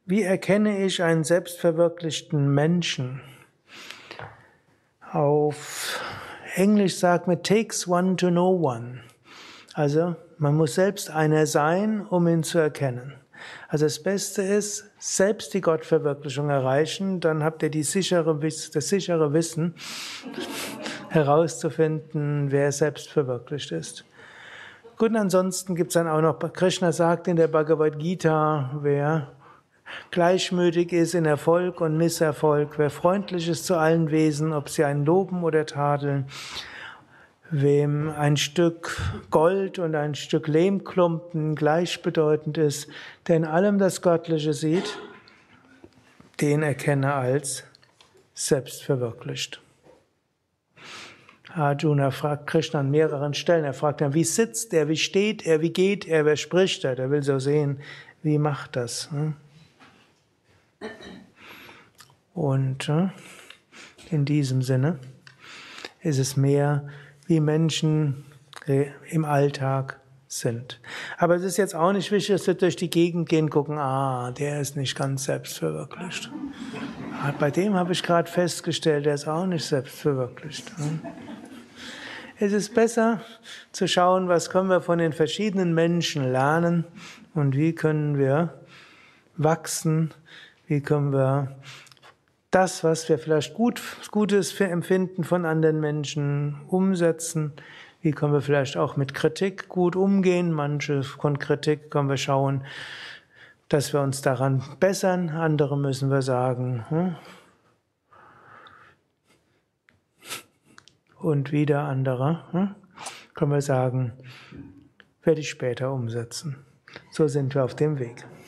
Wie erkenne ich einen selbstverwirklichten Menschen? Auf Englisch sagt man, takes one to know one. Also, man muss selbst einer sein, um ihn zu erkennen. Also das Beste ist, selbst die Gottverwirklichung erreichen, dann habt ihr das sichere Wissen, herauszufinden, wer selbst verwirklicht ist. Gut, und ansonsten gibt es dann auch noch, Krishna sagt in der Bhagavad Gita, wer gleichmütig ist in Erfolg und Misserfolg, wer freundlich ist zu allen Wesen, ob sie einen loben oder tadeln, wem ein Stück Gold und ein Stück Lehmklumpen gleichbedeutend ist, der in allem das Göttliche sieht, den erkenne als selbstverwirklicht. Arjuna fragt Krishna an mehreren Stellen. Er fragt dann, wie sitzt er, wie steht er, wie geht er, wer spricht er? Der will so sehen, wie macht das. Und in diesem Sinne ist es mehr, wie Menschen im Alltag sind. Aber es ist jetzt auch nicht wichtig, dass wir durch die Gegend gehen, gucken, der ist nicht ganz selbstverwirklicht. Bei dem habe ich gerade festgestellt, der ist auch nicht selbstverwirklicht. Es ist besser zu schauen, was können wir von den verschiedenen Menschen lernen und wie können wir wachsen, wie können wir das, was wir vielleicht Gutes empfinden von anderen Menschen, umsetzen. Wie können wir vielleicht auch mit Kritik gut umgehen? Manche von Kritik können wir schauen, dass wir uns daran bessern. Andere müssen wir sagen. Und wieder andere können wir sagen, werde ich später umsetzen. So sind wir auf dem Weg.